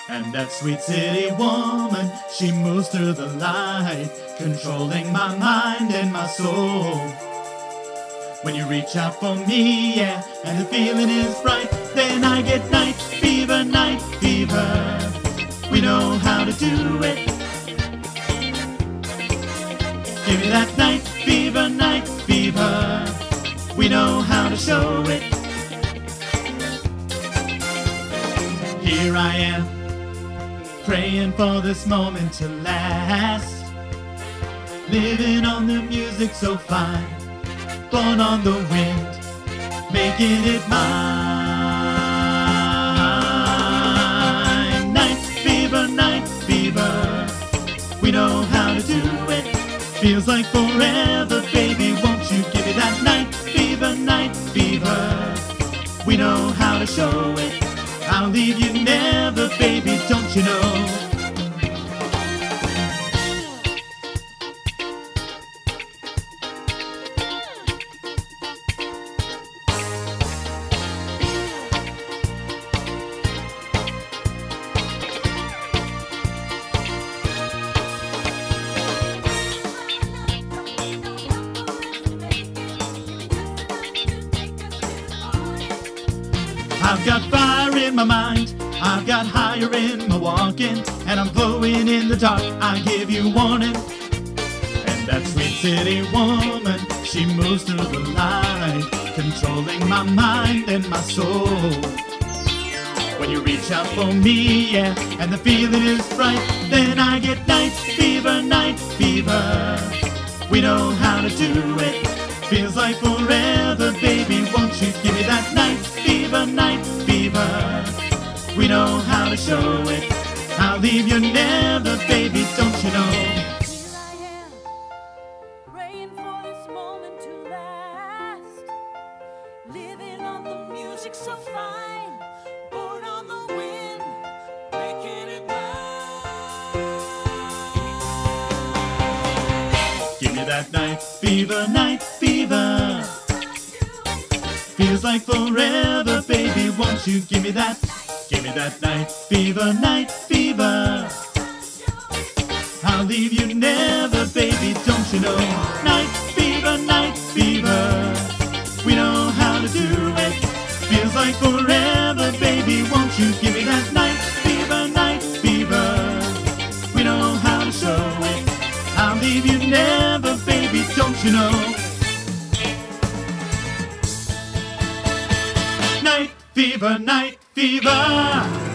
And that sweet city woman, she moves through the light, controlling my mind and my soul. When you reach out for me, yeah, and the feeling is bright, then I get night fever, night fever. We know how to do it. Give me that night fever, night fever. We know how to show it. Here I am, praying for this moment to last, living on the music so fine, born on the wind, making it mine. Night fever, we know how to do it. Feels like forever, baby, won't you give me that night fever, night fever. We know how to show it. I'll leave you never, baby, don't you know? I've got fire in my mind, I've got higher in my walking, and I'm glowing in the dark, I give you warning. And that sweet city woman, she moves through the light, controlling my mind and my soul. When you reach out for me, yeah, and the feeling is bright, then I get night fever, night fever. We know how to do it. Feels like forever, baby, won't you give me that night fever, night fever. We know how to show it. I'll leave you never, baby, don't you know? Here I am, praying for this moment to last, living on the music so fine, born on the wind, making it mine. Give me that night fever, night fever. Feels like forever, baby, won't you give me that? Give me that night fever, night fever. I'll leave you never, baby, don't you know? Night fever, we know how to do it. Feels like forever, baby, won't you give me that night fever, we know how to show it. I'll leave you never, baby, don't you know? Night fever,